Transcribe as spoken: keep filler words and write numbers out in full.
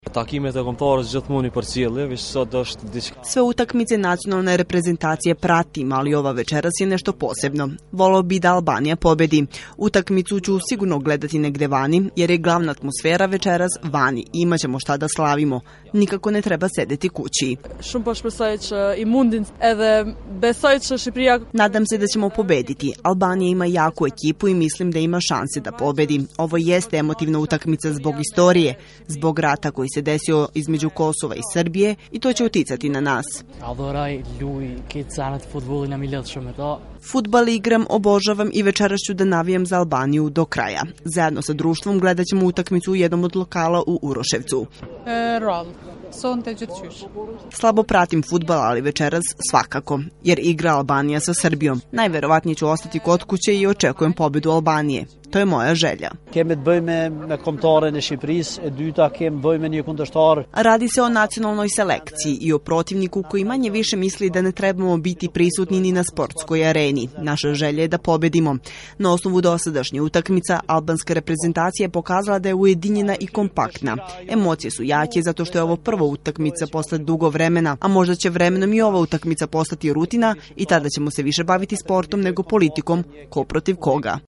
Takimet e kombëtarës gjithmonë i përcjellë, veç sot është diçka. Sve utakmice nacionalne reprezentacije pratim, ali ova večeras je nešto posebno. Volio bi da Albanija pobedi. Utakmicu ću sigurno gledati negde vani, jer je glavna atmosfera večeras vani. Imaćemo šta da slavimo. Nikako ne treba sedeti kući. Shumë po shpresoj që i mundin edhe besoj që Shqipëria. Nadam se da ćemo pobediti. Albanija ima jaku ekipu i mislim da ima šanse da pobedi. Ovo jeste emotivna utakmica zbog istorije, zbog rata koji se desio između Kosova i Srbije i to će uticati na nas. Adoraj luj këtë sanat futbolin, mi lidh shumë me to. Fudbal igram, obožavam i večeras ću da navijam za Albaniju do kraja. Zajedno sa društvom gledat ćemo utakmicu u jednom od lokala u Uroševcu. E, rol. Sonte gjithqysh. Slabo pratim fudbal, ali večeras svakako, jer igra Albanija sa Srbijom. Najverovatnije ću ostati kod kuće i očekujem pobedu Albanije. To je moja želja. Kemi të bëjmë me kombëtaren e Shqipërisë, e dyta kemi të bëjmë një kundërshtar. Radi se o nacionalnoj selekciji i o protivniku koji manje više misli da ne trebamo biti prisutni ni na sportskoj areni. Naša želja je da pobedimo. Na osnovu dosadašnje utakmica, albanska reprezentacija je pokazala da je ujedinjena i kompaktna. Emocije su jake zato što je ovo prva utakmica posle dugo vremena, a možda će vremenom i ova utakmica postati rutina i tada ćemo se više baviti sportom nego politikom, ko protiv koga.